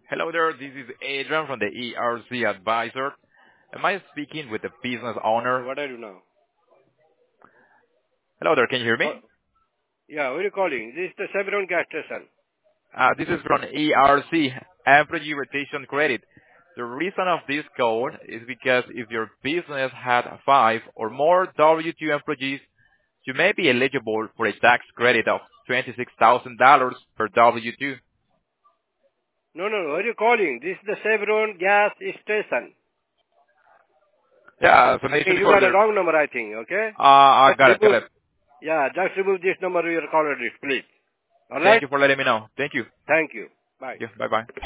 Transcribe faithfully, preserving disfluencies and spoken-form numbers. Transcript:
Hello there, this is Adrian from the E R C Advisor. Am I speaking with the business owner? What I do now? Hello there, can you hear me? Oh, yeah, where are you calling? This is the Chevron gas station. Uh, this is from E R C, Employee Retention Credit. The reason of this code is because if your business had five or more W two employees, you may be eligible for a tax credit of twenty-six thousand dollars per W two. No, no, no, where are you calling? This is the Chevron gas station. Yeah, so Okay, mentioned you got a further. wrong number, I think, okay? Uh, I Just got it, got remove, it. yeah, just remove this number you are calling it, please. Thank Alright? you for letting me know. Thank you. Thank you. Bye. Yeah, bye-bye.